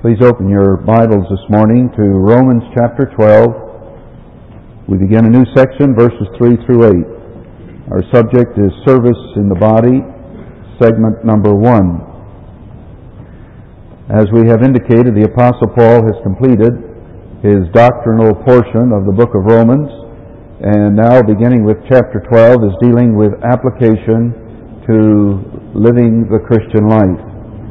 Please open your Bibles this morning to Romans chapter 12. We begin a new section, verses 3 through 8. Our subject is service in the body, segment number 1. As we have indicated, the Apostle Paul has completed his doctrinal portion of the book of Romans, and now beginning with chapter 12 is dealing with application to living the Christian life.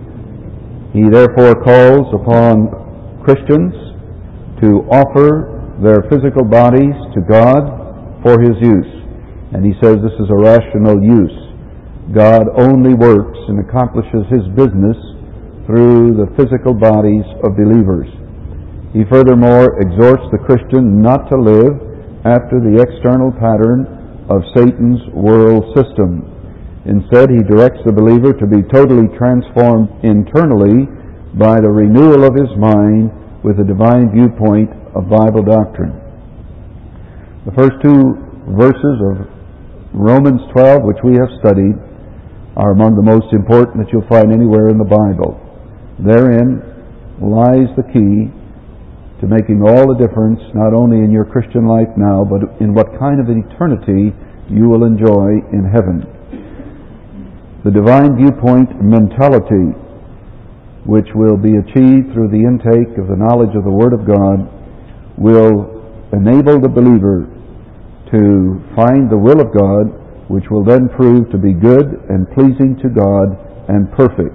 He therefore calls upon Christians to offer their physical bodies to God for His use. And he says this is a rational use. God only works and accomplishes His business through the physical bodies of believers. He furthermore exhorts the Christian not to live after the external pattern of Satan's world system. Instead, he directs the believer to be totally transformed internally by the renewal of his mind with a divine viewpoint of Bible doctrine. The first two verses of Romans 12, which we have studied, are among the most important that you'll find anywhere in the Bible. Therein lies the key to making all the difference, not only in your Christian life now, but in what kind of an eternity you will enjoy in heaven. The divine viewpoint mentality, which will be achieved through the intake of the knowledge of the Word of God, will enable the believer to find the will of God, which will then prove to be good and pleasing to God and perfect.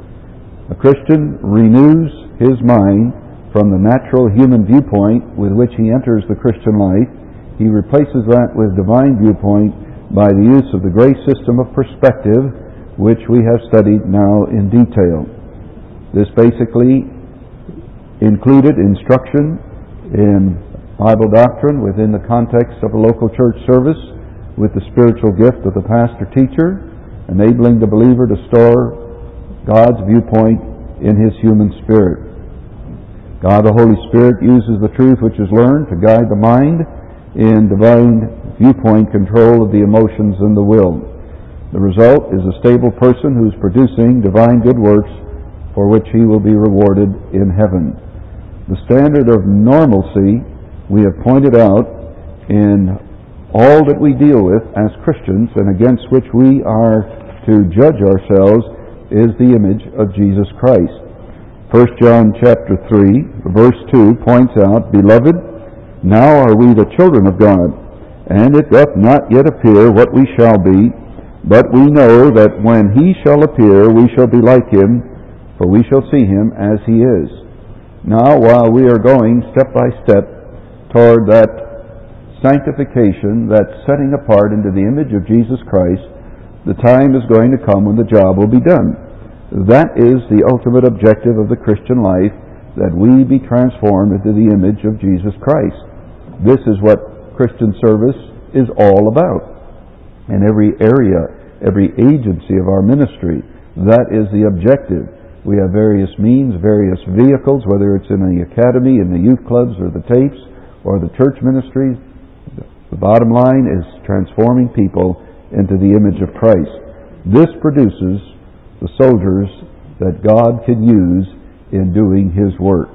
A Christian renews his mind from the natural human viewpoint with which he enters the Christian life. He replaces that with divine viewpoint by the use of the grace system of perspective, which we have studied now in detail. This basically included instruction in Bible doctrine within the context of a local church service with the spiritual gift of the pastor-teacher, enabling the believer to store God's viewpoint in his human spirit. God the Holy Spirit uses the truth which is learned to guide the mind in divine viewpoint control of the emotions and the will. The result is a stable person who is producing divine good works for which he will be rewarded in heaven. The standard of normalcy we have pointed out in all that we deal with as Christians and against which we are to judge ourselves is the image of Jesus Christ. 1 John chapter 3, verse 2 points out, "Beloved, now are we the children of God, and it doth not yet appear what we shall be, but we know that when He shall appear, we shall be like Him, for we shall see Him as He is." Now, while we are going step by step toward that sanctification, that setting apart into the image of Jesus Christ, the time is going to come when the job will be done. That is the ultimate objective of the Christian life, that we be transformed into the image of Jesus Christ. This is what Christian service is all about. In every area, every agency of our ministry, that is the objective. We have various means, various vehicles, whether it's in the academy, in the youth clubs, or the tapes, or the church ministries. The bottom line is transforming people into the image of Christ. This produces the soldiers that God can use in doing His work.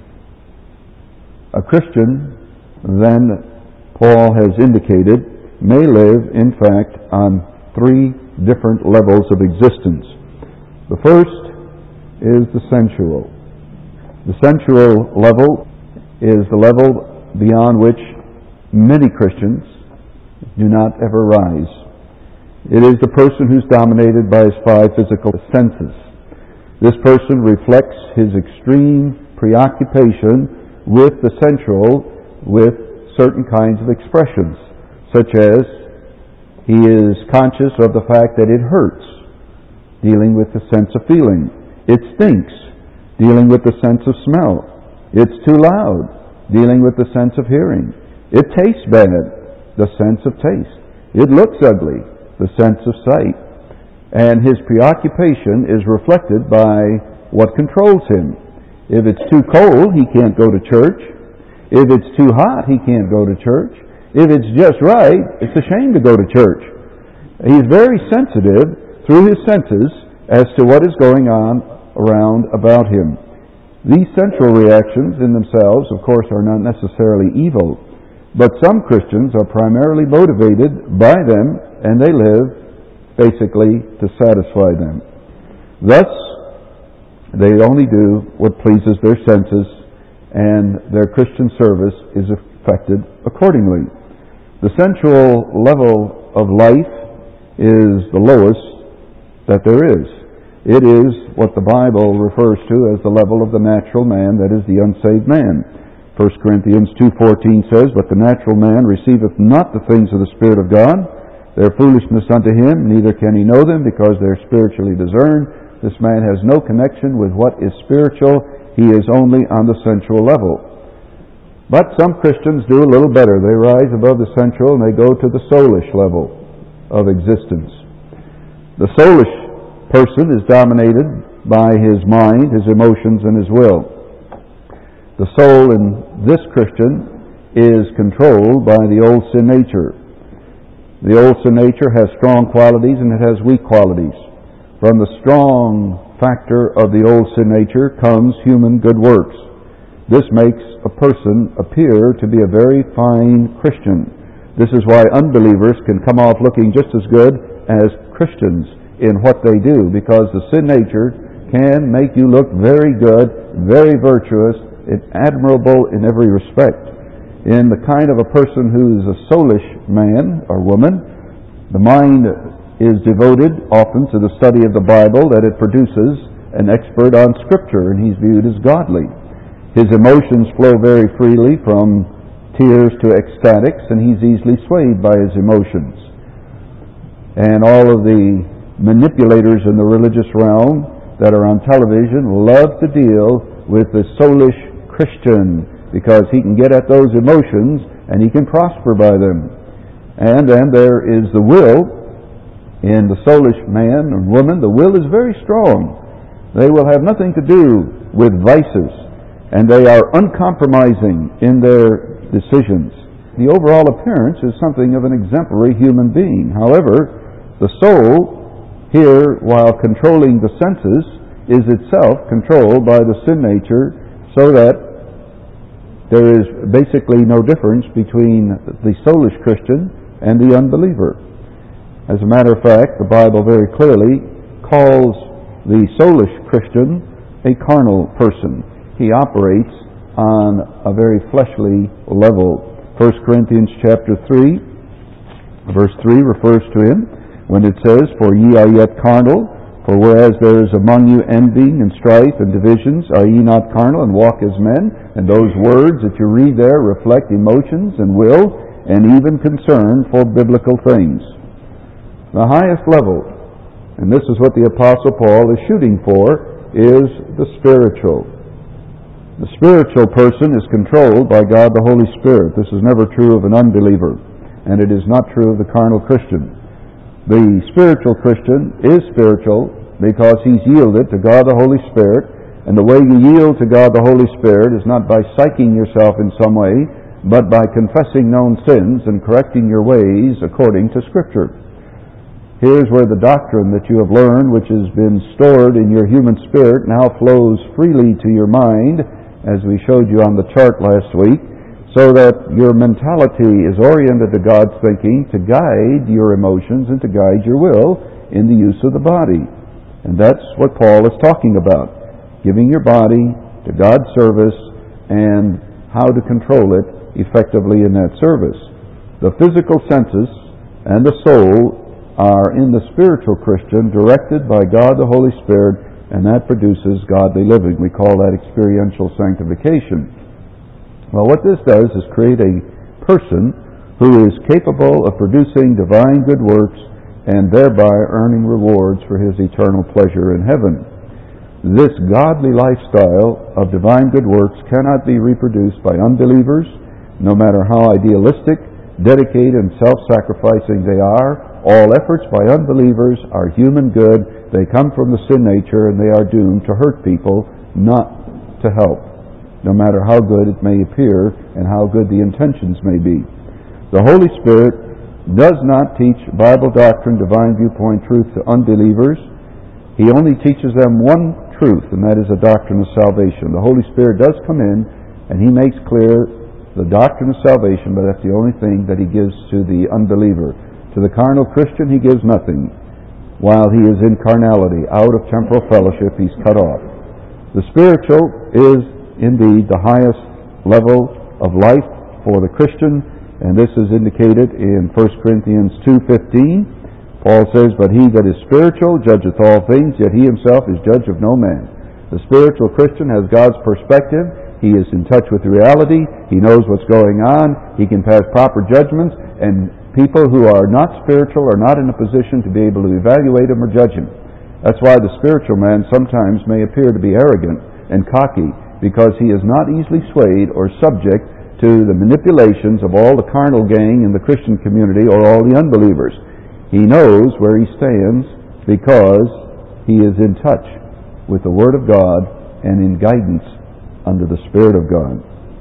A Christian, then, Paul has indicated, may live, in fact, on three different levels of existence. The first is the sensual. The sensual level is the level beyond which many Christians do not ever rise. It is the person who's dominated by his five physical senses. This person reflects his extreme preoccupation with the sensual, with certain kinds of expressions, such as he is conscious of the fact that it hurts, dealing with the sense of feeling. It stinks, dealing with the sense of smell. It's too loud, dealing with the sense of hearing. It tastes bad, the sense of taste. It looks ugly, the sense of sight. And his preoccupation is reflected by what controls him. If it's too cold, he can't go to church. If it's too hot, he can't go to church. If it's just right, it's a shame to go to church. He's very sensitive through his senses as to what is going on around about him. These sensual reactions in themselves, of course, are not necessarily evil, but some Christians are primarily motivated by them, and they live basically to satisfy them. Thus, they only do what pleases their senses, and their Christian service is affected accordingly. The sensual level of life is the lowest that there is. It is what the Bible refers to as the level of the natural man, that is the unsaved man. 1 Corinthians 2:14 says, "But the natural man receiveth not the things of the Spirit of God. They are foolishness unto him, neither can he know them, because they are spiritually discerned. This man has no connection with what is spiritual. He is only on the sensual level." But some Christians do a little better. They rise above the sensual and they go to the soulish level of existence. The soulish person is dominated by his mind, his emotions, and his will. The soul in this Christian is controlled by the old sin nature. The old sin nature has strong qualities and it has weak qualities. From the strong factor of the old sin nature comes human good works. This makes a person appear to be a very fine Christian. This is why unbelievers can come off looking just as good as Christians in what they do, because the sin nature can make you look very good, very virtuous, and admirable in every respect. In the kind of a person who is a soulish man or woman, the mind is devoted often to the study of the Bible, that it produces an expert on Scripture, and he's viewed as godly. His emotions flow very freely from tears to ecstatics, and he's easily swayed by his emotions. And all of the manipulators in the religious realm that are on television love to deal with the soulish Christian, because he can get at those emotions and he can prosper by them. And then there is the will. In the soulish man or woman, the will is very strong. They will have nothing to do with vices, and they are uncompromising in their decisions. The overall appearance is something of an exemplary human being. However, the soul here, while controlling the senses, is itself controlled by the sin nature, so that there is basically no difference between the soulish Christian and the unbeliever. As a matter of fact, the Bible very clearly calls the soulish Christian a carnal person. He operates on a very fleshly level. 1 Corinthians chapter 3, verse 3 refers to him when it says, "For ye are yet carnal, for whereas there is among you envying and strife and divisions, are ye not carnal and walk as men?" And those words that you read there reflect emotions and will and even concern for biblical things. The highest level, and this is what the Apostle Paul is shooting for, is the spiritual. The spiritual person is controlled by God the Holy Spirit. This is never true of an unbeliever, and it is not true of the carnal Christian. The spiritual Christian is spiritual because he's yielded to God the Holy Spirit, and the way you yield to God the Holy Spirit is not by psyching yourself in some way, but by confessing known sins and correcting your ways according to Scripture. Here's where the doctrine that you have learned, which has been stored in your human spirit, now flows freely to your mind, as we showed you on the chart last week, so that your mentality is oriented to God's thinking to guide your emotions and to guide your will in the use of the body. And that's what Paul is talking about, giving your body to God's service and how to control it effectively in that service. The physical senses and the soul are in the spiritual Christian directed by God the Holy Spirit, and that produces godly living. We call that experiential sanctification. Well, what this does is create a person who is capable of producing divine good works and thereby earning rewards for his eternal pleasure in heaven. This godly lifestyle of divine good works cannot be reproduced by unbelievers, no matter how idealistic, dedicated, and self-sacrificing they are. All efforts by unbelievers are human good. They come from the sin nature, and they are doomed to hurt people, not to help, no matter how good it may appear and how good the intentions may be. The Holy Spirit does not teach Bible doctrine, divine viewpoint truth to unbelievers. He only teaches them one truth, and that is the doctrine of salvation. The Holy Spirit does come in, and He makes clear the doctrine of salvation, but that's the only thing that He gives to the unbeliever. To the carnal Christian, He gives nothing. While he is in carnality, out of temporal fellowship, he's cut off. The spiritual is indeed the highest level of life for the Christian, and this is indicated in 1 Corinthians 2:15. Paul says, "But he that is spiritual judgeth all things, yet he himself is judge of no man." The spiritual Christian has God's perspective. He is in touch with reality. He knows what's going on. He can pass proper judgments, and people who are not spiritual are not in a position to be able to evaluate him or judge him. That's why the spiritual man sometimes may appear to be arrogant and cocky, because he is not easily swayed or subject to the manipulations of all the carnal gang in the Christian community or all the unbelievers. He knows where he stands because he is in touch with the Word of God and in guidance under the Spirit of God.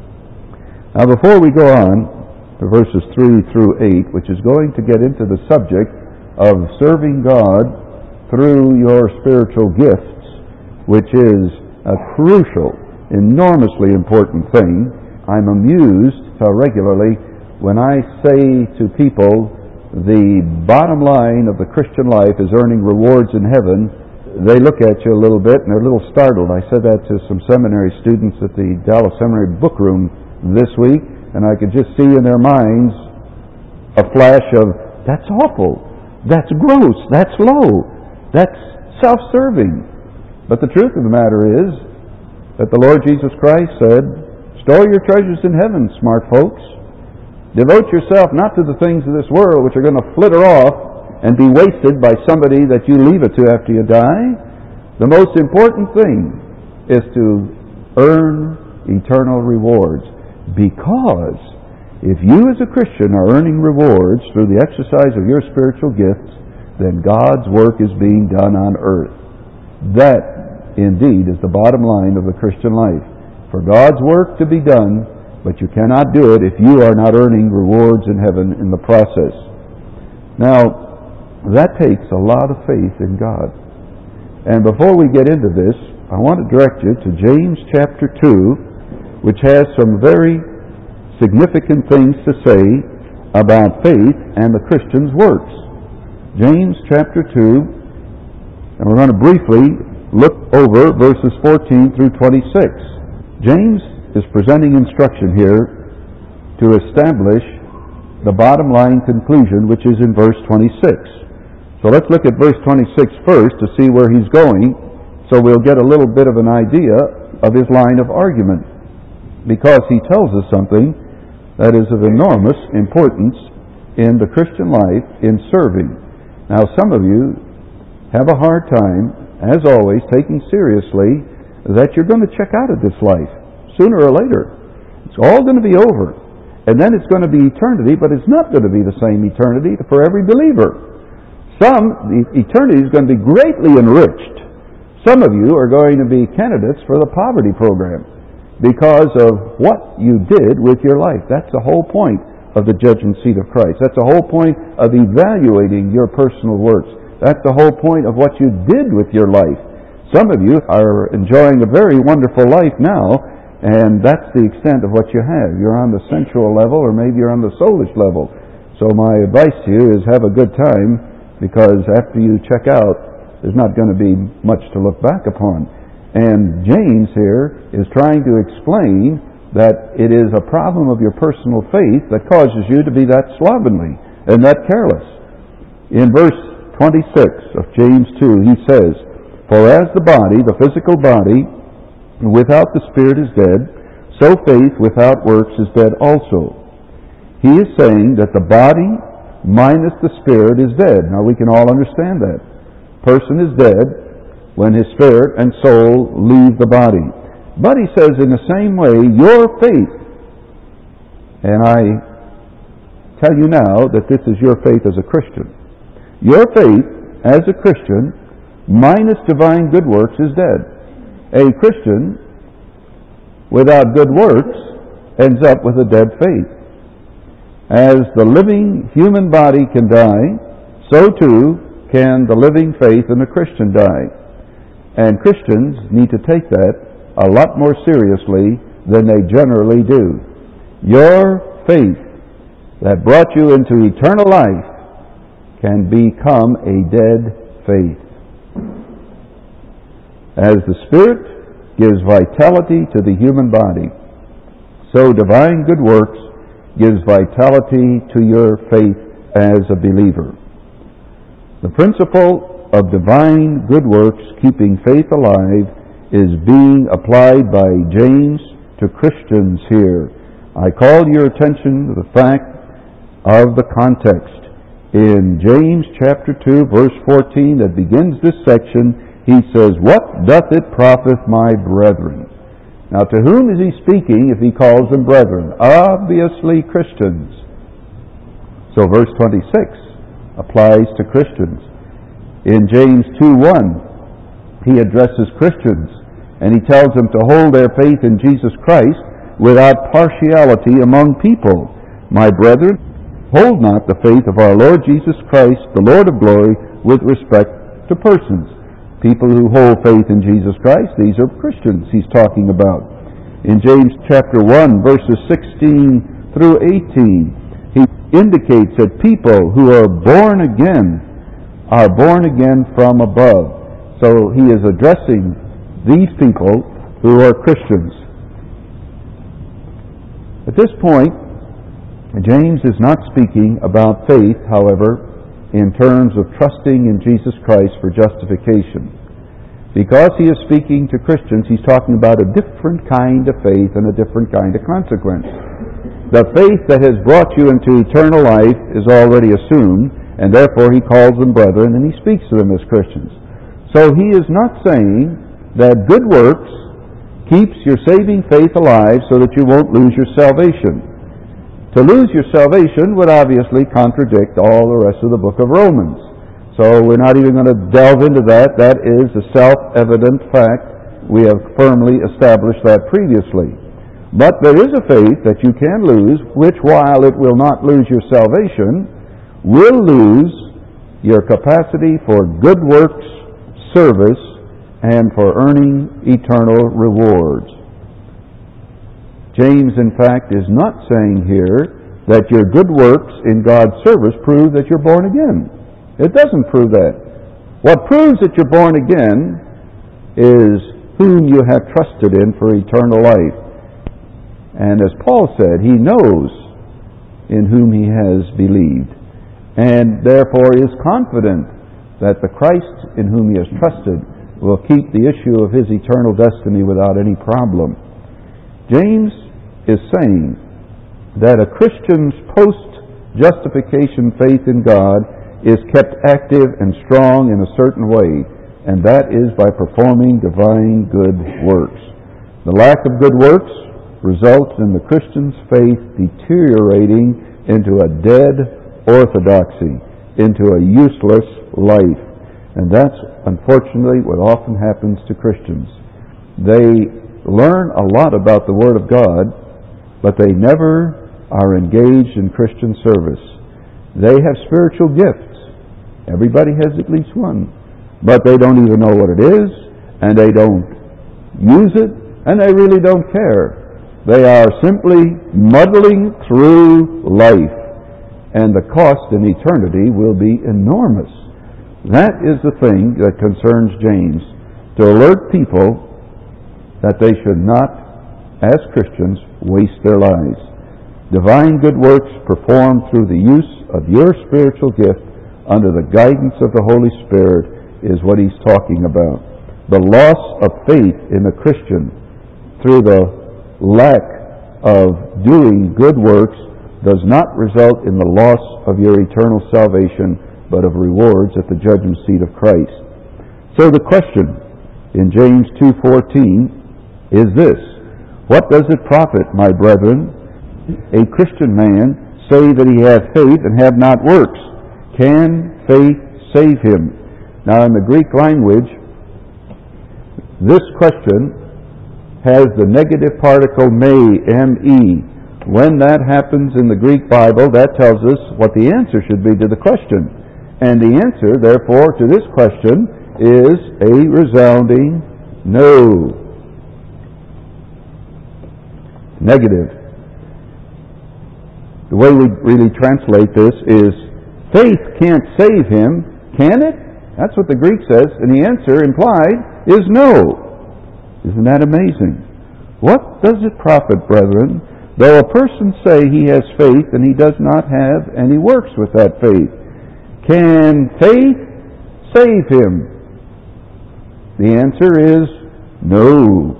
Now, before we go on to verses 3 through 8, which is going to get into the subject of serving God through your spiritual gifts, which is a crucial, enormously important thing. I'm amused regularly when I say to people the bottom line of the Christian life is earning rewards in heaven. They look at you a little bit and they're a little startled. I said that to some seminary students at the Dallas Seminary book room this week, and I could just see in their minds a flash of, that's awful, that's gross, that's low, that's self-serving. But the truth of the matter is that the Lord Jesus Christ said, store your treasures in heaven, smart folks. Devote yourself not to the things of this world which are going to flitter off and be wasted by somebody that you leave it to after you die. The most important thing is to earn eternal rewards. Because if you as a Christian are earning rewards through the exercise of your spiritual gifts, then God's work is being done on earth. That, indeed, is the bottom line of the Christian life. For God's work to be done, but you cannot do it if you are not earning rewards in heaven in the process. Now, that takes a lot of faith in God. And before we get into this, I want to direct you to James chapter 2, which has some very significant things to say about faith and the Christian's works. James chapter 2, and we're going to briefly look over verses 14 through 26. James is presenting instruction here to establish the bottom line conclusion, which is in verse 26. So let's look at verse 26 first to see where he's going, so we'll get a little bit of an idea of his line of argument, because he tells us something that is of enormous importance in the Christian life in serving. Now, some of you have a hard time, as always, taking seriously that you're going to check out of this life sooner or later. It's all going to be over, and then it's going to be eternity, but it's not going to be the same eternity for every believer. The eternity is going to be greatly enriched. Some of you are going to be candidates for the poverty program because of what you did with your life. That's the whole point of the judgment seat of Christ. That's the whole point of evaluating your personal works. That's the whole point of what you did with your life. Some of you are enjoying a very wonderful life now, and that's the extent of what you have. You're on the sensual level, or maybe you're on the soulish level. So my advice to you is have a good time, because after you check out, there's not going to be much to look back upon. And James here is trying to explain that it is a problem of your personal faith that causes you to be that slovenly and that careless. In verse 26 of James 2, he says, "For as the body, the physical body, without the Spirit is dead, so faith without works is dead also." He is saying that the body minus the Spirit is dead. Now we can all understand that. Person is dead when his spirit and soul leave the body. But he says in the same way, your faith, and I tell you now that this is your faith as a Christian. Your faith as a Christian minus divine good works is dead. A Christian without good works ends up with a dead faith. As the living human body can die, so too can the living faith in a Christian die. And Christians need to take that a lot more seriously than they generally do. Your faith that brought you into eternal life can become a dead faith. As the Spirit gives vitality to the human body, so divine good works gives vitality to your faith as a believer. The principle of divine good works keeping faith alive is being applied by James to Christians here. I call your attention to the fact of the context. In James chapter 2, verse 14, that begins this section, he says, "What doth it profit, my brethren?" Now, to whom is he speaking if he calls them brethren? Obviously Christians. So verse 26 applies to Christians. In James 2:1, he addresses Christians, and he tells them to hold their faith in Jesus Christ without partiality among people. "My brethren, hold not the faith of our Lord Jesus Christ, the Lord of glory, with respect to persons." People who hold faith in Jesus Christ, these are Christians he's talking about. In James chapter 1, verses 16 through 18, he indicates that people who are born again from above. So he is addressing these people who are Christians. At this point, James is not speaking about faith, however, in terms of trusting in Jesus Christ for justification. Because he is speaking to Christians, he's talking about a different kind of faith and a different kind of consequence. The faith that has brought you into eternal life is already assumed, and therefore he calls them brethren, and he speaks to them as Christians. So he is not saying that good works keeps your saving faith alive so that you won't lose your salvation. To lose your salvation would obviously contradict all the rest of the book of Romans. So we're not even going to delve into that. That is a self-evident fact. We have firmly established that previously. But there is a faith that you can lose, which, while it will not lose your salvation, will lose your capacity for good works, service, and for earning eternal rewards. James, in fact, is not saying here that your good works in God's service prove that you're born again. It doesn't prove that. What proves that you're born again is whom you have trusted in for eternal life. And as Paul said, he knows in whom he has believed, and therefore is confident that the Christ in whom he has trusted will keep the issue of his eternal destiny without any problem. James is saying that a Christian's post-justification faith in God is kept active and strong in a certain way, and that is by performing divine good works. The lack of good works results in the Christian's faith deteriorating into a dead orthodoxy, into a useless life. And that's unfortunately what often happens to Christians. They learn a lot about the Word of God, but they never are engaged in Christian service. They have spiritual gifts. Everybody has at least one. But they don't even know what it is, and they don't use it, and they really don't care. They are simply muddling through life, and the cost in eternity will be enormous. That is the thing that concerns James, to alert people that they should not, as Christians, waste their lives. Divine good works performed through the use of your spiritual gift under the guidance of the Holy Spirit is what he's talking about. The loss of faith in a Christian through the lack of doing good works does not result in the loss of your eternal salvation, but of rewards at the judgment seat of Christ. So the question in James 2:14 is this: what does it profit, my brethren, a Christian man say that he hath faith and have not works? Can faith save him? Now in the Greek language, this question has the negative particle me, M-E. When that happens in the Greek Bible, that tells us what the answer should be to the question. And the answer, therefore, to this question is a resounding no. Negative. The way we really translate this is, faith can't save him, can it? That's what the Greek says, and the answer implied is no. Isn't that amazing? What does it profit, brethren, though a person say he has faith and he does not have any works with that faith? Can faith save him? The answer is no.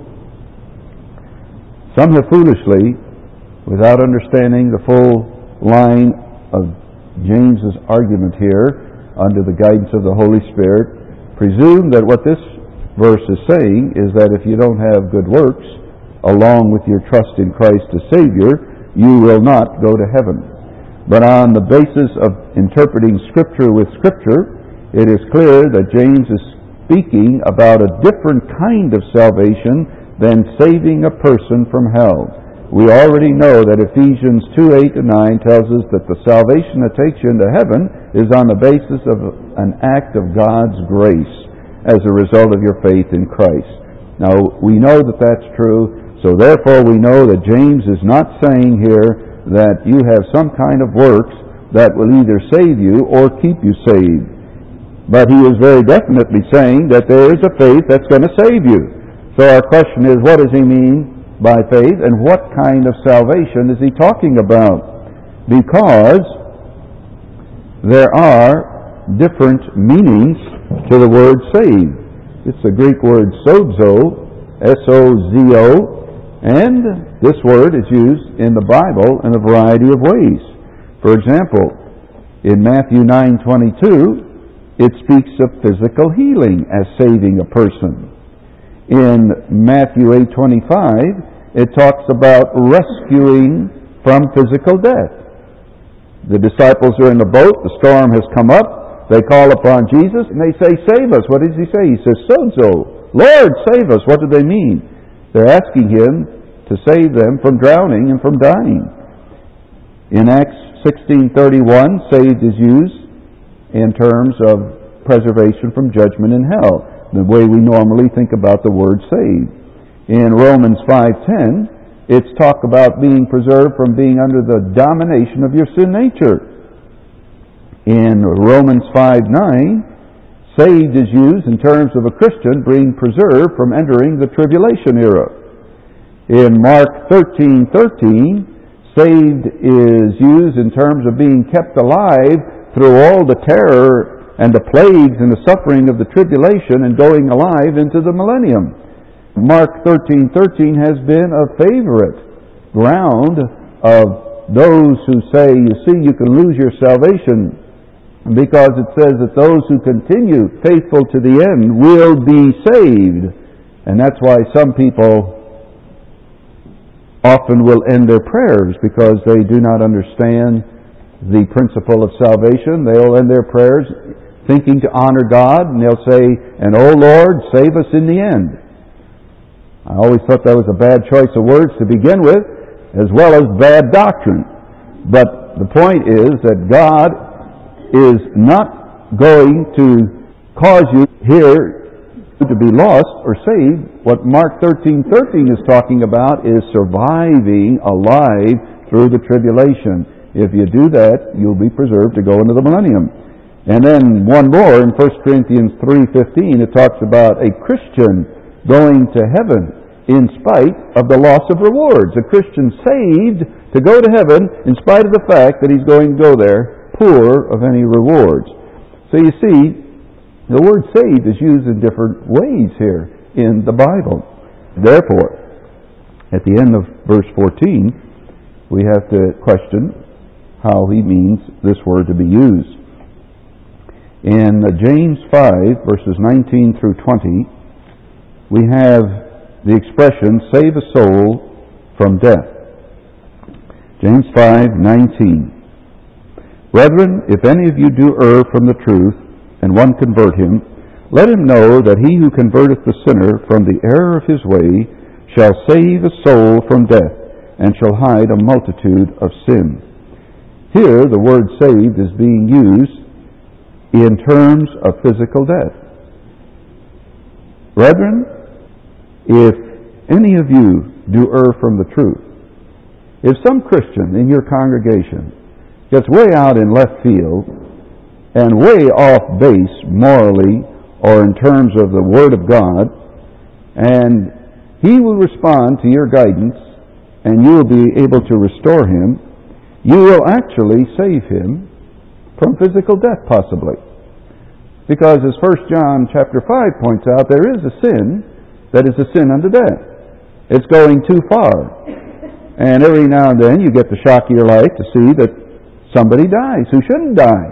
Some have foolishly, without understanding the full line of James's argument here, under the guidance of the Holy Spirit, presume that what this verse is saying is that if you don't have good works, along with your trust in Christ as Savior, you will not go to heaven. But on the basis of interpreting Scripture with Scripture, it is clear that James is speaking about a different kind of salvation than saving a person from hell. We already know that Ephesians 2:8 to 9 tells us that the salvation that takes you into heaven is on the basis of an act of God's grace as a result of your faith in Christ. Now, we know that that's true, so therefore we know that James is not saying here that you have some kind of works that will either save you or keep you saved. But he is very definitely saying that there is a faith that's going to save you. So our question is, what does he mean by faith, and what kind of salvation is he talking about? Because there are different meanings to the word saved. It's the Greek word sozo, S-O-Z-O, and this word is used in the Bible in a variety of ways. For example, in Matthew 9:22, it speaks of physical healing as saving a person. In Matthew 8:25, it talks about rescuing from physical death. The disciples are in the boat, the storm has come up, they call upon Jesus, and they say, save us. What does he say? He says, so, Lord, save us. What do they mean? They're asking him to save them from drowning and from dying. In Acts 16:31, saved is used in terms of preservation from judgment in hell, the way we normally think about the word saved. In Romans 5:10, it's talk about being preserved from being under the domination of your sin nature. In Romans 5:9, saved is used in terms of a Christian being preserved from entering the tribulation era. In Mark 13:13, saved is used in terms of being kept alive through all the terror and the plagues and the suffering of the tribulation and going alive into the millennium. Mark 13:13 has been a favorite ground of those who say, you see, you can lose your salvation because it says that those who continue faithful to the end will be saved. And that's why some people often will end their prayers because they do not understand the principle of salvation. They'll end their prayers thinking to honor God, and they'll say, and oh Lord, save us in the end. I always thought that was a bad choice of words to begin with, as well as bad doctrine. But the point is that God is not going to cause you here to be lost or saved. What Mark 13:13 is talking about is surviving alive through the tribulation. If you do that, you'll be preserved to go into the millennium. And then one more in 1 Corinthians 3:15, it talks about a Christian going to heaven in spite of the loss of rewards. A Christian saved to go to heaven in spite of the fact that he's going to go there poor of any rewards. So you see, the word saved is used in different ways here in the Bible. Therefore, at the end of verse 14, we have to question how he means this word to be used. In James 5, verses 19 through 20, we have the expression, save a soul from death. James 5:19. Brethren, if any of you do err from the truth, and one convert him, let him know that he who converteth the sinner from the error of his way shall save a soul from death, and shall hide a multitude of sin. Here, the word saved is being used in terms of physical death. Brethren, if any of you do err from the truth, if some Christian in your congregation gets way out in left field and way off base morally or in terms of the Word of God, and he will respond to your guidance and you will be able to restore him, you will actually save him from physical death possibly. Because as 1 John chapter 5 points out, there is a sin that is a sin unto death. It's going too far. And every now and then you get the shock of your life to see that somebody dies who shouldn't die.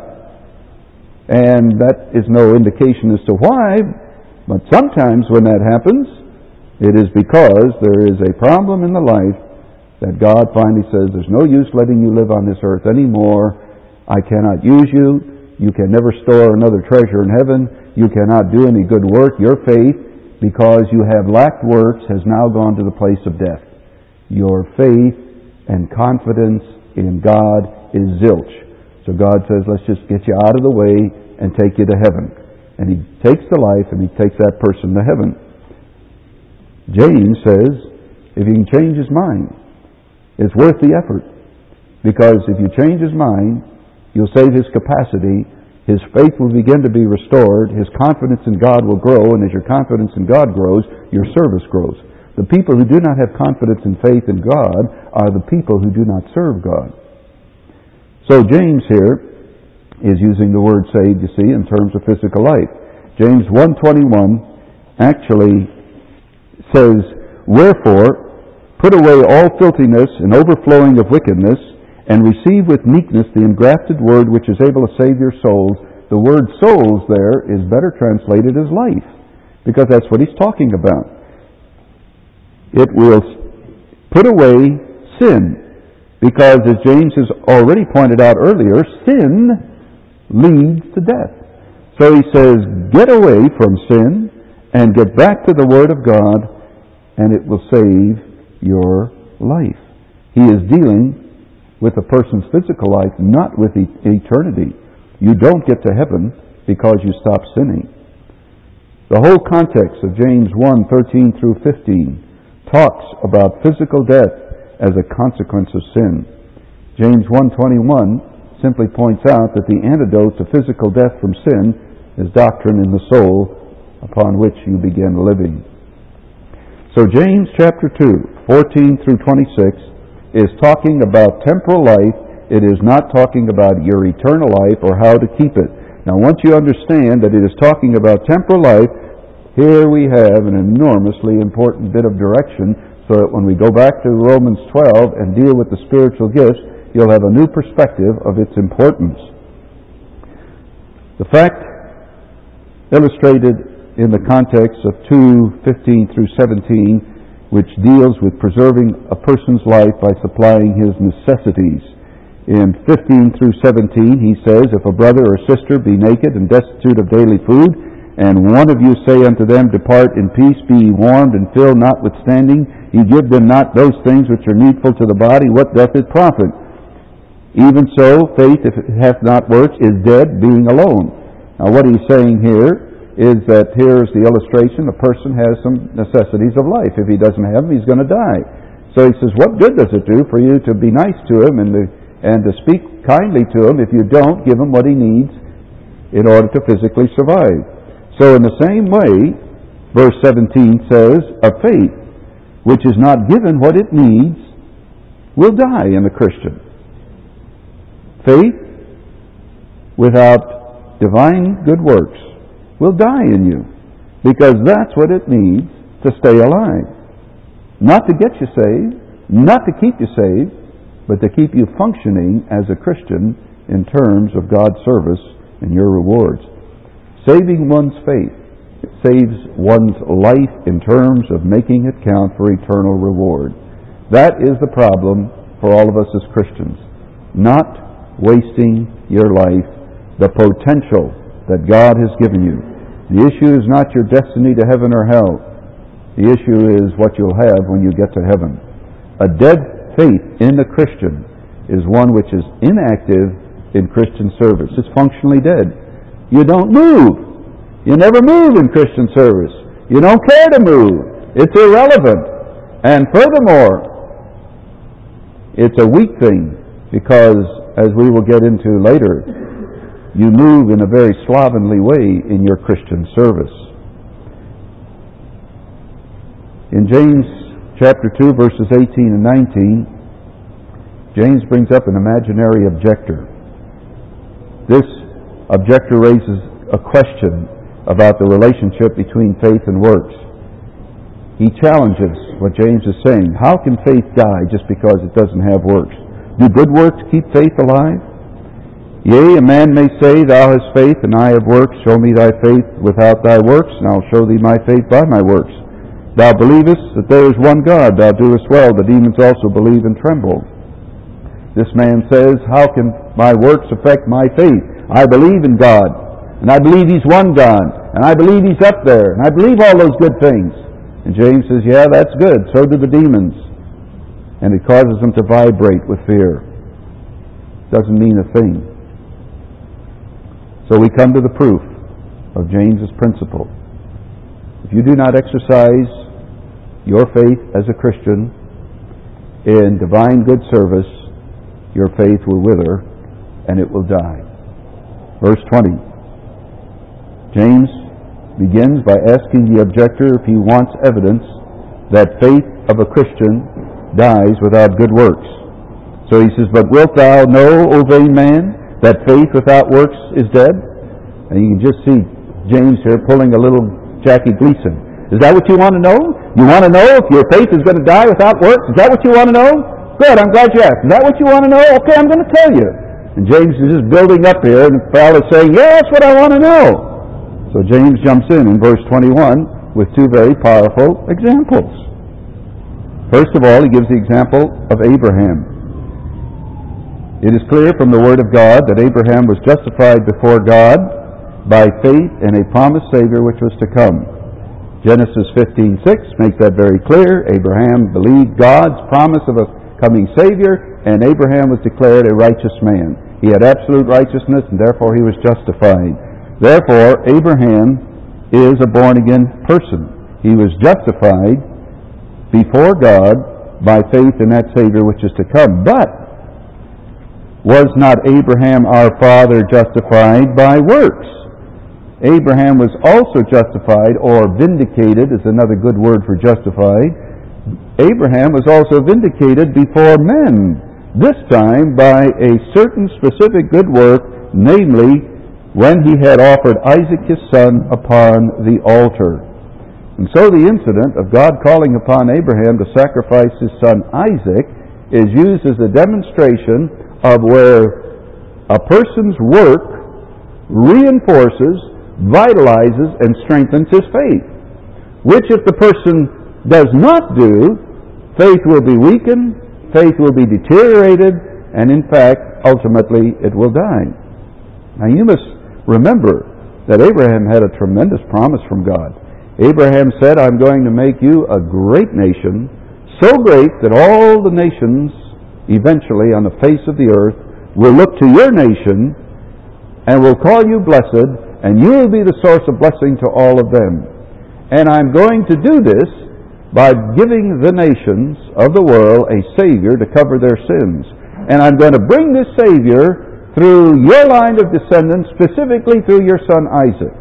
And that is no indication as to why, but sometimes when that happens, it is because there is a problem in the life that God finally says, there's no use letting you live on this earth anymore. I cannot use you. You can never store another treasure in heaven. You cannot do any good work. Your faith, because you have lacked works, has now gone to the place of death. Your faith and confidence in God is zilch. So God says, let's just get you out of the way and take you to heaven. And He takes the life and He takes that person to heaven. James says, if he can change his mind, it's worth the effort. Because if you change his mind, you'll save his capacity, his faith will begin to be restored, his confidence in God will grow, and as your confidence in God grows, your service grows. The people who do not have confidence and faith in God are the people who do not serve God. So James here is using the word saved, you see, in terms of physical life. James 1:21 actually says, wherefore, put away all filthiness and overflowing of wickedness, and receive with meekness the engrafted word which is able to save your souls. The word souls there is better translated as life, because that's what he's talking about. It will put away sin, because as James has already pointed out earlier, sin leads to death. So he says, get away from sin and get back to the Word of God, and it will save your life. He is dealing with a person's physical life, not with eternity. You don't get to heaven because you stop sinning. The whole context of James 1:13 through 15 talks about physical death as a consequence of sin. James 1:21 simply points out that the antidote to physical death from sin is doctrine in the soul upon which you begin living. So James chapter 2:14 through 26 is talking about temporal life. It is not talking about your eternal life or how to keep it. Now once you understand that it is talking about temporal life, here we have an enormously important bit of direction, so that when we go back to Romans 12 and deal with the spiritual gifts, you'll have a new perspective of its importance. The fact illustrated in the context of 2:15 through 17, which deals with preserving a person's life by supplying his necessities. In 15 through 17, he says, if a brother or sister be naked and destitute of daily food, and one of you say unto them, depart in peace, be ye warmed and filled, notwithstanding ye give them not those things which are needful to the body, what doth it profit? Even so, faith, if it hath not works, is dead, being alone. Now what he's saying here is that here's the illustration. A person has some necessities of life. If he doesn't have them, he's going to die. So he says, what good does it do for you to be nice to him and to speak kindly to him if you don't give him what he needs in order to physically survive? So in the same way, verse 17 says, a faith which is not given what it needs will die in the Christian. Faith without divine good works will die in you, because that's what it needs to stay alive. Not to get you saved, not to keep you saved, but to keep you functioning as a Christian in terms of God's service and your rewards. Saving one's faith saves one's life in terms of making it count for eternal reward. That is the problem for all of us as Christians. Not wasting your life, the potential that God has given you. The issue is not your destiny to heaven or hell. The issue is what you'll have when you get to heaven. A dead faith in the Christian is one which is inactive in Christian service. It's functionally dead. You don't move. You never move in Christian service. You don't care to move. It's irrelevant. And furthermore, it's a weak thing because, as we will get into later, you move in a very slovenly way in your Christian service. In James chapter 2, verses 18 and 19, James brings up an imaginary objector. This objector raises a question about the relationship between faith and works. He challenges what James is saying. How can faith die just because it doesn't have works? Do good works keep faith alive? Yea, a man may say, Thou hast faith, and I have works. Show me thy faith without thy works, and I'll show thee my faith by my works. Thou believest that there is one God. Thou doest well. The demons also believe and tremble. This man says, how can my works affect my faith? I believe in God, and I believe He's one God, and I believe He's up there, and I believe all those good things. And James says, yeah, that's good. So do the demons. And it causes them to vibrate with fear. Doesn't mean a thing. So we come to the proof of James's principle. If you do not exercise your faith as a Christian in divine good service, your faith will wither and it will die. Verse 20. James begins by asking the objector if he wants evidence that faith of a Christian dies without good works. So he says, But wilt thou know, O vain man, that faith without works is dead? And you can just see James here pulling a little Jackie Gleason. Is that what you want to know? You want to know if your faith is going to die without works? Is that what you want to know? Good, I'm glad you asked. Is that what you want to know? Okay, I'm going to tell you. And James is just building up here, and the fellow is saying, yeah, that's what I want to know. So James jumps in verse 21 with two very powerful examples. First of all, he gives the example of Abraham. It is clear from the Word of God that Abraham was justified before God by faith in a promised Savior which was to come. Genesis 15:6 makes that very clear. Abraham believed God's promise of a coming Savior, and Abraham was declared a righteous man. He had absolute righteousness, and therefore he was justified. Therefore, Abraham is a born-again person. He was justified before God by faith in that Savior which is to come. But was not Abraham our father justified by works? Abraham was also justified, or vindicated is another good word for justified. Abraham was also vindicated before men, this time by a certain specific good work, namely when he had offered Isaac his son upon the altar. And so the incident of God calling upon Abraham to sacrifice his son Isaac is used as a demonstration of where a person's work reinforces, vitalizes, and strengthens his faith. Which if the person does not do, faith will be weakened, faith will be deteriorated, and in fact, ultimately, it will die. Now you must remember that Abraham had a tremendous promise from God. Abraham said, I'm going to make you a great nation, so great that all the nations eventually on the face of the earth will look to your nation and will call you blessed, and you will be the source of blessing to all of them. And I'm going to do this by giving the nations of the world a Savior to cover their sins. And I'm going to bring this Savior through your line of descendants, specifically through your son Isaac.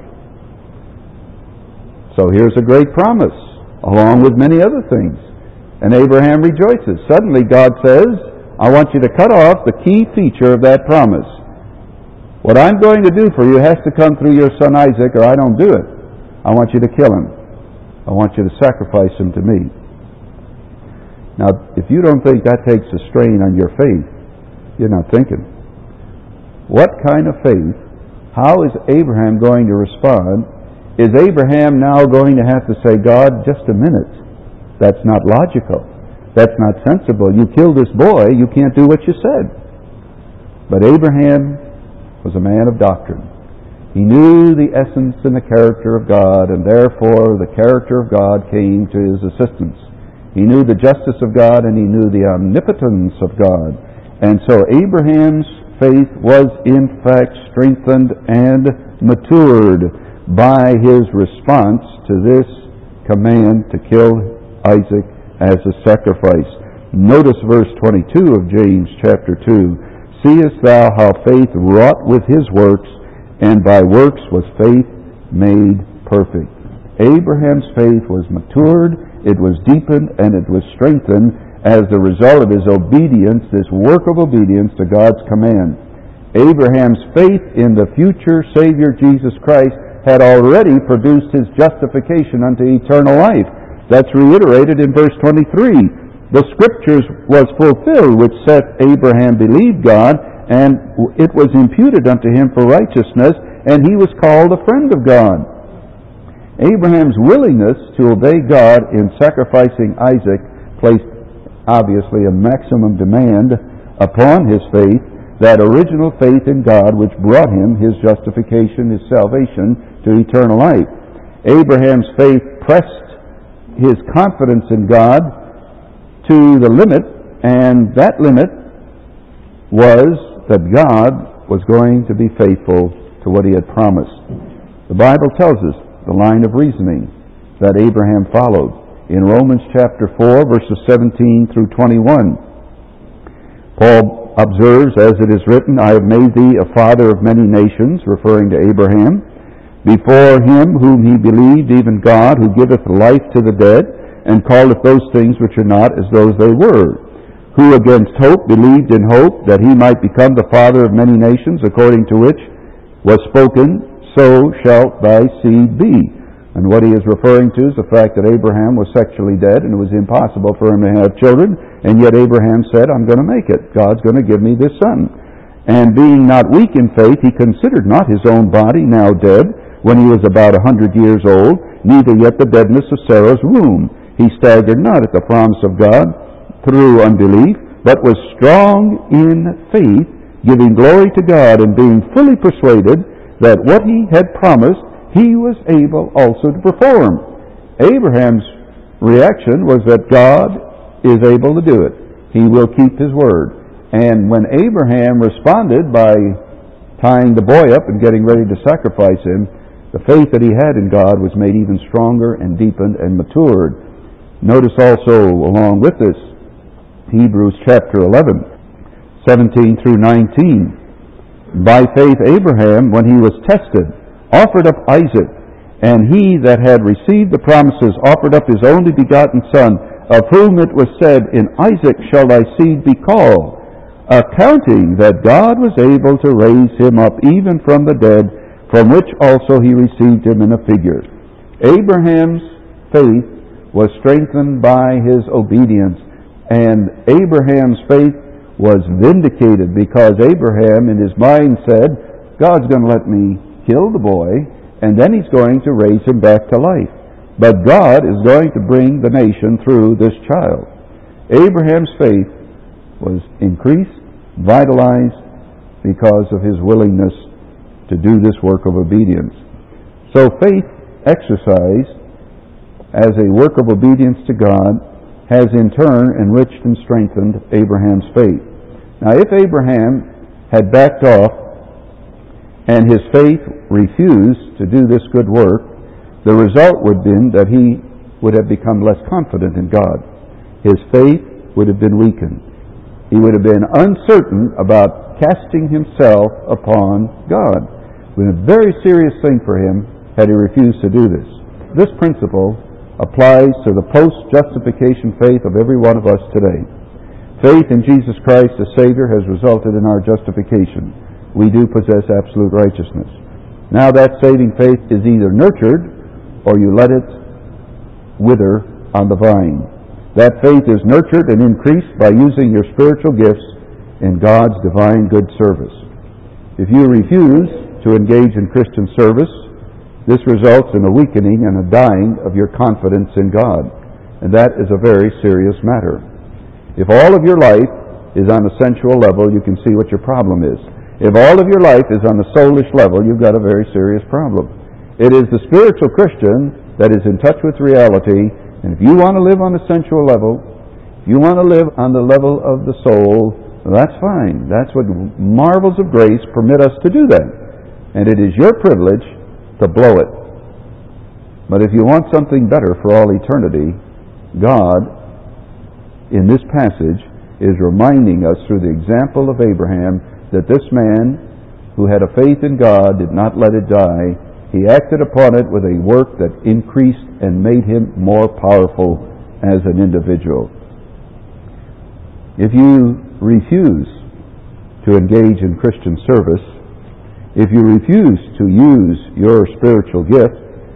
So here's a great promise, along with many other things. And Abraham rejoices. Suddenly God says, I want you to cut off the key feature of that promise. What I'm going to do for you has to come through your son Isaac, or I don't do it. I want you to kill him. I want you to sacrifice him to me. Now, if you don't think that takes a strain on your faith, you're not thinking. What kind of faith? How is Abraham going to respond? Is Abraham now going to have to say, God, just a minute. That's not logical. That's not sensible. You killed this boy, you can't do what you said. But Abraham was a man of doctrine. He knew the essence and the character of God, and therefore the character of God came to his assistance. He knew the justice of God, and he knew the omnipotence of God. And so Abraham's faith was in fact strengthened and matured by his response to this command to kill Isaac as a sacrifice. Notice verse 22 of James chapter 2. Seest thou how faith wrought with his works, and by works was faith made perfect. Abraham's faith was matured, it was deepened, and it was strengthened as the result of his obedience, this work of obedience to God's command. Abraham's faith in the future Savior Jesus Christ had already produced his justification unto eternal life. That's reiterated in verse 23. The Scriptures was fulfilled which said Abraham believed God, and it was imputed unto him for righteousness, and he was called a friend of God. Abraham's willingness to obey God in sacrificing Isaac placed obviously a maximum demand upon his faith, that original faith in God which brought him his justification, his salvation, to eternal life. Abraham's faith pressed his confidence in God to the limit, and that limit was that God was going to be faithful to what he had promised. The Bible tells us the line of reasoning that Abraham followed in Romans chapter 4, verses 17 through 21. Paul observes, as it is written, I have made thee a father of many nations, referring to Abraham, before him whom he believed, even God, who giveth life to the dead, and calleth those things which are not as those they were, who against hope believed in hope, that he might become the father of many nations, according to which was spoken, so shalt thy seed be. And what he is referring to is the fact that Abraham was sexually dead and it was impossible for him to have children, and yet Abraham said, I'm going to make it. God's going to give me this son. And being not weak in faith, he considered not his own body now dead, when he was about 100 years old, neither yet the deadness of Sarah's womb. He staggered not at the promise of God through unbelief, but was strong in faith, giving glory to God, and being fully persuaded that what he had promised, he was able also to perform. Abraham's reaction was that God is able to do it. He will keep his word. And when Abraham responded by tying the boy up and getting ready to sacrifice him, the faith that he had in God was made even stronger and deepened and matured. Notice also, along with this, Hebrews chapter 11, 17 through 19. By faith Abraham, when he was tested, offered up Isaac, and he that had received the promises offered up his only begotten son, of whom it was said, In Isaac shall thy seed be called, accounting that God was able to raise him up even from the dead, from which also he received him in a figure. Abraham's faith was strengthened by his obedience, and Abraham's faith was vindicated because Abraham in his mind said, God's going to let me kill the boy, and then he's going to raise him back to life. But God is going to bring the nation through this child. Abraham's faith was increased, vitalized, because of his willingness to do this work of obedience. So faith exercised as a work of obedience to God has in turn enriched and strengthened Abraham's faith. Now, if Abraham had backed off and his faith refused to do this good work, the result would have been that he would have become less confident in God. His faith would have been weakened. He would have been uncertain about casting himself upon God. It would have been a very serious thing for him had he refused to do this. This principle applies to the post-justification faith of every one of us today. Faith in Jesus Christ as Savior has resulted in our justification. We do possess absolute righteousness. Now that saving faith is either nurtured or you let it wither on the vine. That faith is nurtured and increased by using your spiritual gifts in God's divine good service. If you refuse to engage in Christian service, this results in a weakening and a dying of your confidence in God. And that is a very serious matter. If all of your life is on a sensual level, you can see what your problem is. If all of your life is on a soulish level, you've got a very serious problem. It is the spiritual Christian that is in touch with reality, and if you want to live on a sensual level, if you want to live on the level of the soul, that's fine. That's what marvels of grace permit us to do that. And it is your privilege to blow it. But if you want something better for all eternity, God, in this passage, is reminding us through the example of Abraham that this man who had a faith in God did not let it die. He acted upon it with a work that increased and made him more powerful as an individual. If you refuse to engage in Christian service, if you refuse to use your spiritual gift,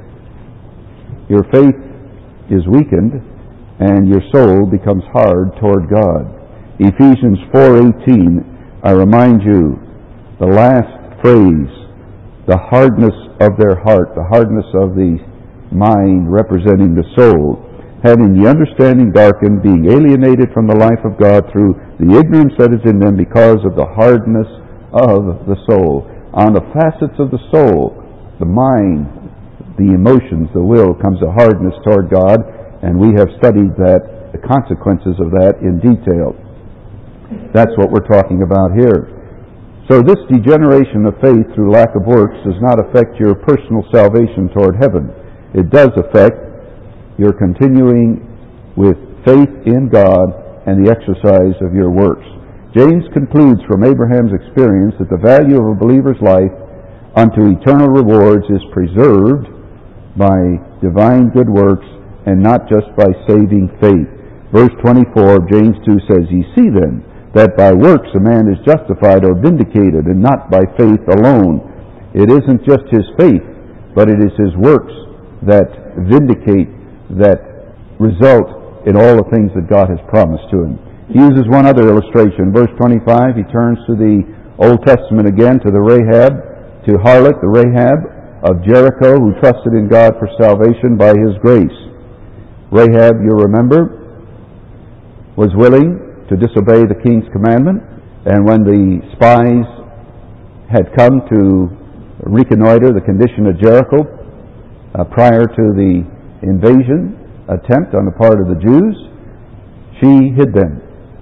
your faith is weakened and your soul becomes hard toward God. Ephesians 4:18, I remind you, the last phrase, the hardness of their heart, the hardness of the mind representing the soul, having the understanding darkened, being alienated from the life of God through the ignorance that is in them because of the hardness of the soul. On the facets of the soul, the mind, the emotions, the will, comes a hardness toward God, and we have studied that, the consequences of that in detail. That's what we're talking about here. So this degeneration of faith through lack of works does not affect your personal salvation toward heaven. It does affect your continuing with faith in God and the exercise of your works. James concludes from Abraham's experience that the value of a believer's life unto eternal rewards is preserved by divine good works and not just by saving faith. Verse 24 of James 2 says, Ye see then that by works a man is justified or vindicated, and not by faith alone. It isn't just his faith, but it is his works that vindicate, that result in all the things that God has promised to him. He uses one other illustration. Verse 25, he turns to the Old Testament again, to the Rahab, to harlot, the Rahab of Jericho, who trusted in God for salvation by His grace. Rahab, you remember, was willing to disobey the king's commandment, and when the spies had come to reconnoiter the condition of Jericho prior to the invasion attempt on the part of the Jews, she hid them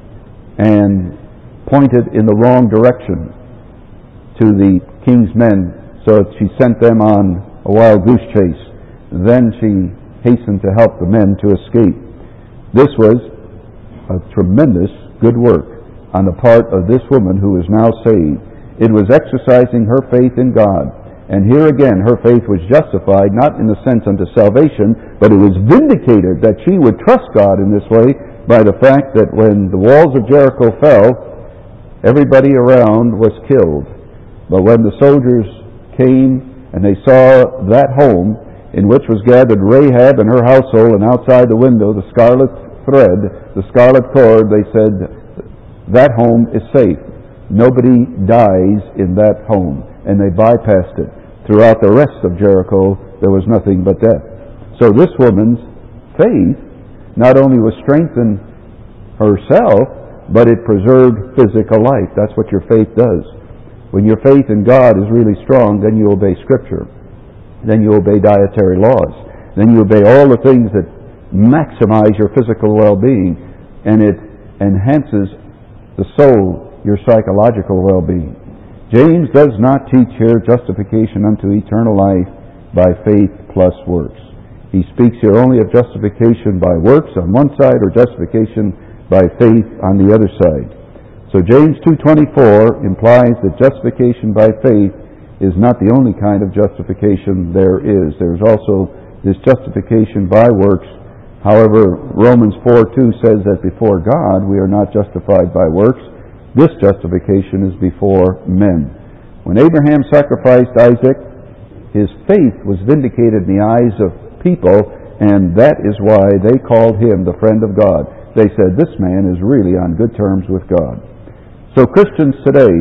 and pointed in the wrong direction to the king's men, so that she sent them on a wild goose chase. Then she hastened to help the men to escape. This was a tremendous good work on the part of this woman who is now saved. It was exercising her faith in God. And here again, her faith was justified, not in the sense unto salvation, but it was vindicated that she would trust God in this way by the fact that when the walls of Jericho fell, everybody around was killed. But when the soldiers came and they saw that home in which was gathered Rahab and her household, and outside the window the scarlet thread, the scarlet cord, they said, that home is safe. Nobody dies in that home. And they bypassed it. Throughout the rest of Jericho, there was nothing but death. So this woman's faith not only was strengthened herself, but it preserved physical life. That's what your faith does. When your faith in God is really strong, then you obey Scripture. Then you obey dietary laws. Then you obey all the things that maximize your physical well-being, and it enhances the soul, your psychological well-being. James does not teach here justification unto eternal life by faith plus works. He speaks here only of justification by works on one side, or justification by faith on the other side. So James 2:24 implies that justification by faith is not the only kind of justification there is. There's also this justification by works. However, Romans 4:2 says that before God we are not justified by works. This justification is before men. When Abraham sacrificed Isaac, his faith was vindicated in the eyes of people, and that is why they called him the friend of God. They said, this man is really on good terms with God. So Christians today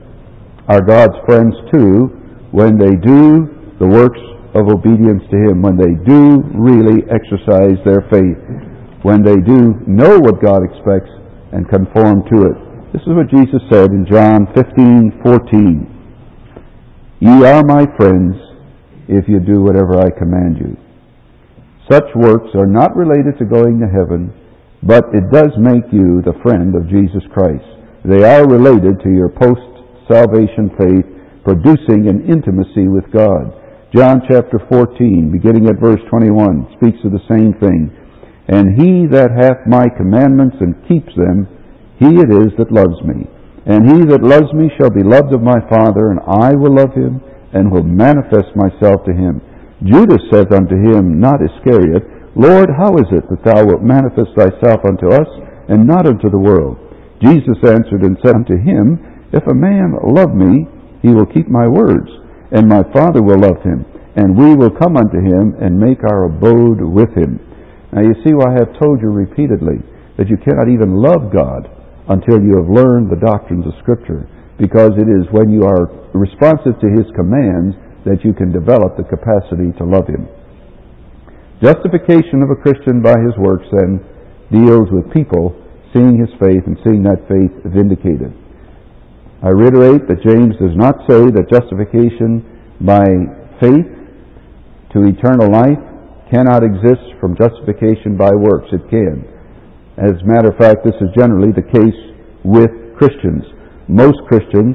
are God's friends too when they do the works of obedience to Him, when they do really exercise their faith, when they do know what God expects and conform to it. This is what Jesus said in John 15:14. Ye are my friends if you do whatever I command you. Such works are not related to going to heaven, but it does make you the friend of Jesus Christ. They are related to your post-salvation faith, producing an intimacy with God. John chapter 14, beginning at verse 21, speaks of the same thing. And he that hath my commandments and keeps them, he it is that loves me. And he that loves me shall be loved of my Father, and I will love him, and will manifest myself to him. Judas saith unto him, not Iscariot, Lord, how is it that thou wilt manifest thyself unto us, and not unto the world? Jesus answered and said unto him, If a man love me, he will keep my words, and my Father will love him, and we will come unto him, and make our abode with him. Now you see why I have told you repeatedly that you cannot even love God until you have learned the doctrines of Scripture, because it is when you are responsive to His commands that you can develop the capacity to love Him. Justification of a Christian by his works, then, deals with people seeing his faith and seeing that faith vindicated. I reiterate that James does not say that justification by faith to eternal life cannot exist from justification by works. It can. As a matter of fact, this is generally the case with Christians. Most Christians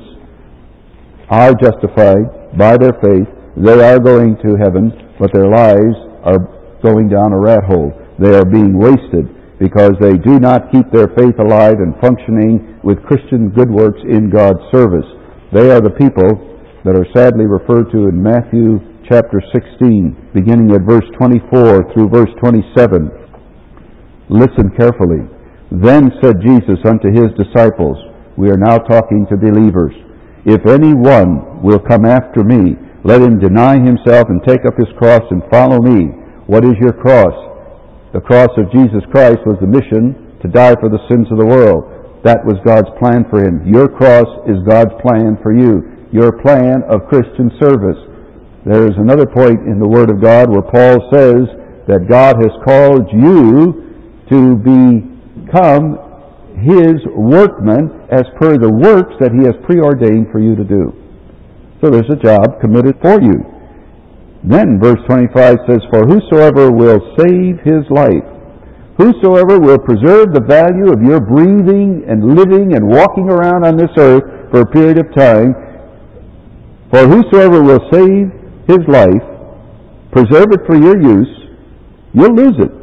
are justified by their faith. They are going to heaven, but their lives are going down a rat hole. They are being wasted because they do not keep their faith alive and functioning with Christian good works in God's service. They are the people that are sadly referred to in Matthew chapter 16, beginning at verse 24 through verse 27. Listen carefully. Then said Jesus unto his disciples, we are now talking to believers, If any one will come after me, let him deny himself and take up his cross and follow me. What is your cross? The cross of Jesus Christ was the mission to die for the sins of the world. That was God's plan for him. Your cross is God's plan for you. Your plan of Christian service. There is another point in the Word of God where Paul says that God has called you to become His workmen as per the works that He has preordained for you to do. So there's a job committed for you. Then verse 25 says, For whosoever will save his life, whosoever will preserve the value of your breathing and living and walking around on this earth for a period of time, for whosoever will save his life, preserve it for your use, you'll lose it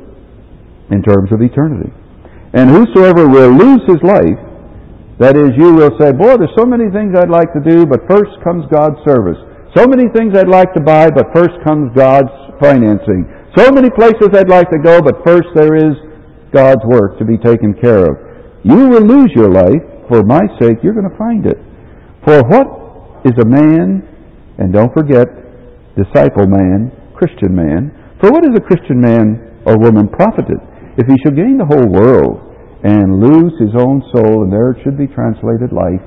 in terms of eternity. And whosoever will lose his life, that is, you will say, boy, there's so many things I'd like to do, but first comes God's service. So many things I'd like to buy, but first comes God's financing. So many places I'd like to go, but first there is God's work to be taken care of. You will lose your life. For my sake, you're going to find it. For what is a man, and don't forget, disciple man, Christian man, for what is a Christian man or woman profited if he shall gain the whole world and lose his own soul? And there it should be translated life.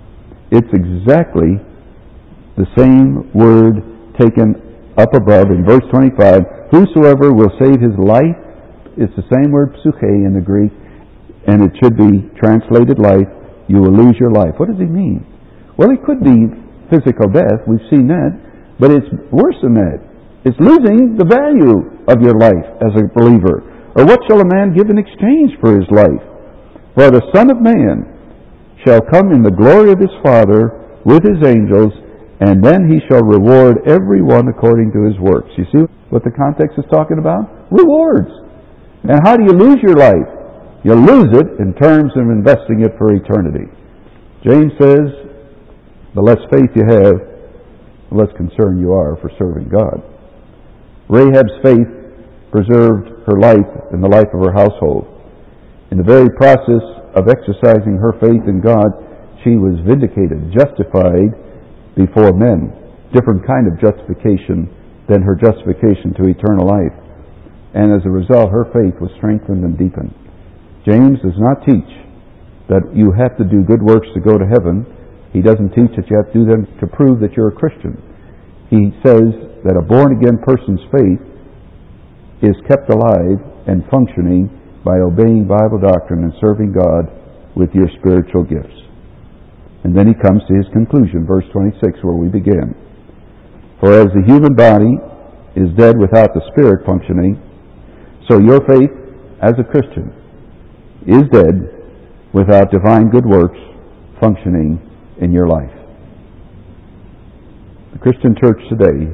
It's exactly the same word taken up above in verse 25. Whosoever will save his life, it's the same word psyche in the Greek, and it should be translated life. You will lose your life. What does he mean? Well, it could be physical death. We've seen that. But it's worse than that. It's losing the value of your life as a believer. Or what shall a man give in exchange for his life? For the Son of Man shall come in the glory of his Father with his angels, and then he shall reward every one according to his works. You see what the context is talking about? Rewards. And how do you lose your life? You lose it in terms of investing it for eternity. James says, the less faith you have, the less concerned you are for serving God. Rahab's faith preserved her life and the life of her household. In the very process of exercising her faith in God, she was vindicated, justified before men. Different kind of justification than her justification to eternal life. And as a result, her faith was strengthened and deepened. James does not teach that you have to do good works to go to heaven. He doesn't teach that you have to do them to prove that you're a Christian. He says that a born-again person's faith is kept alive and functioning by obeying Bible doctrine and serving God with your spiritual gifts. And then he comes to his conclusion, verse 26, where we begin. For as the human body is dead without the spirit functioning, so your faith as a Christian is dead without divine good works functioning in your life. The Christian church today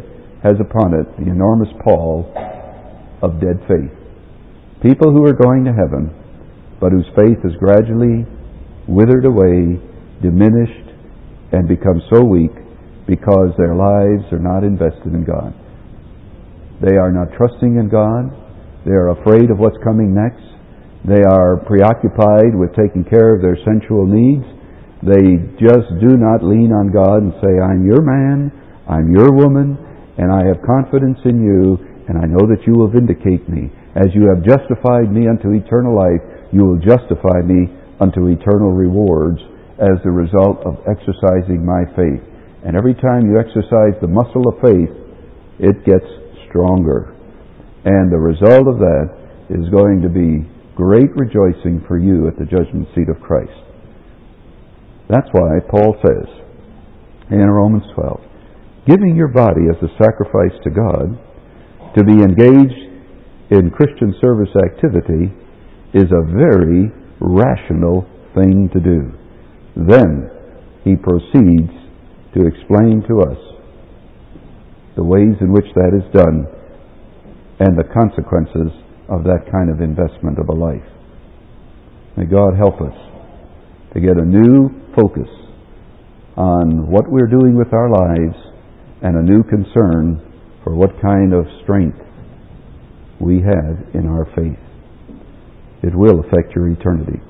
has upon it the enormous pall of dead faith. People who are going to heaven, but whose faith has gradually withered away, diminished, and become so weak because their lives are not invested in God. They are not trusting in God. They are afraid of what's coming next. They are preoccupied with taking care of their sensual needs. They just do not lean on God and say, I'm your man, I'm your woman, and I have confidence in you, and I know that you will vindicate me. As you have justified me unto eternal life, you will justify me unto eternal rewards as the result of exercising my faith. And every time you exercise the muscle of faith, it gets stronger. And the result of that is going to be great rejoicing for you at the judgment seat of Christ. That's why Paul says in Romans 12, giving your body as a sacrifice to God, to be engaged in Christian service activity, is a very rational thing to do. Then he proceeds to explain to us the ways in which that is done and the consequences of that kind of investment of a life. May God help us to get a new focus on what we're doing with our lives and a new concern for what kind of strength we have in our faith. It will affect your eternity.